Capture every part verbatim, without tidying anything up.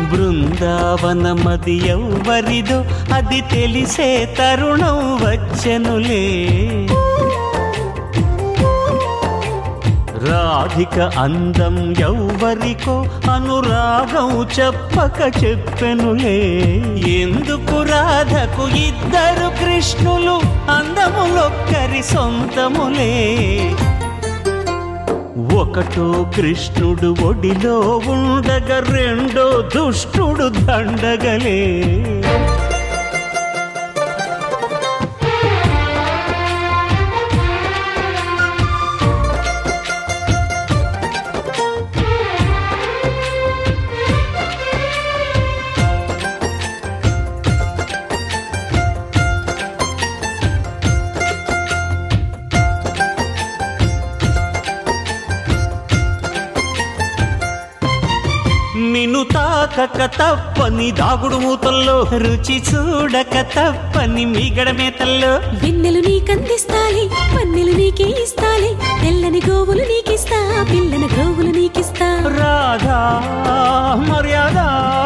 బృందావనమది ఎవ్వరిదో అది తెలిసే తరుణం వచ్చెనులే. రాధిక అందం ఎవ్వరికో అనురాగం చెప్పక చెప్పెనులే. ఎందుకు రాధకు ఇద్దరు కృష్ణులు అందములొక్కరి సొంతములే. ఒకటో కృష్ణుడు ఒడిలో ఉండగా రెండో దుష్టుడు దండగలే. నిన్ను తాకక తప్పని దాగుడు మూతల్లో, రుచి చూడక తప్పని మీగడ మేతల్లో. వెన్నెలు నీకందిస్తాలే, పన్నెలు నీకే ఇస్తాలే, తెల్లని గోవులు నీకిస్తా, పిల్లన గోవులు నీకిస్తా. రాధా మర్యాద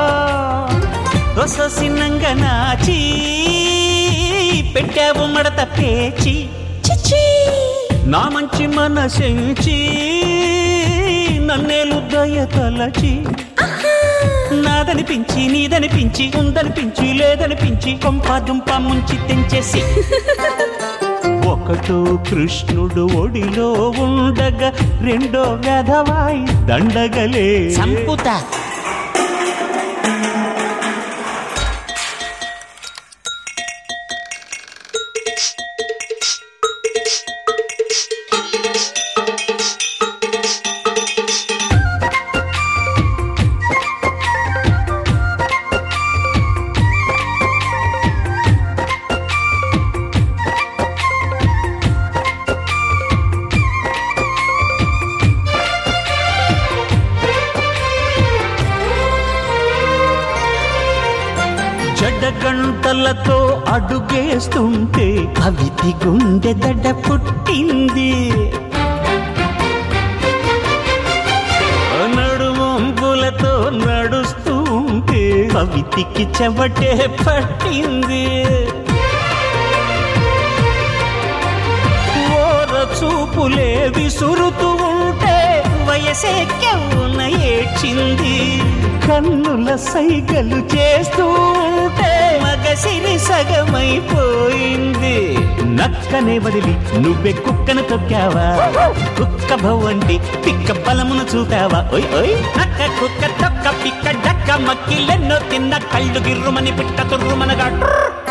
రససిన్నంగా నాచి పెట్టావు మడత పేచి. చిచ్చి నా మంచి మనసెంచి నన్నేలు దయ తలచి. నాదనిపించి నీదనిపించి ఉందనిపించి లేదనిపించి కొంపాదుంప ముంచి తెంచేసి. ఒకటో కృష్ణుడు ఒడిలో ఉండగా రెండో వెధవాయి దండగలే. సంపుతా జడగంటలతో అడుగేస్తుంటే కవితి గుండె దడ పుట్టింది. నడువంపులతో నడుస్తూ ఉంటే కవితికి చెవటే పట్టింది. ఓర చూపులే విసురుతూ ఉంటే వయసే కెవ్వున ఏడ్చింది. కన్నుల సైగలు చేస్తూ ఉంటే మగసిరి సగమైపోయింది. నక్కనే వదిలి నువ్వే కుక్కను తొక్కావా, కుక్క భవండి పిక్క బలమును చూపావా. ఓయ్ ఓయ్ నక్క కుక్క తొక్క పిక్క డక్క మక్కిలెన్నో తిన్న కళ్ళు గిర్రుమని పిట్ట తుర్రుమనగా.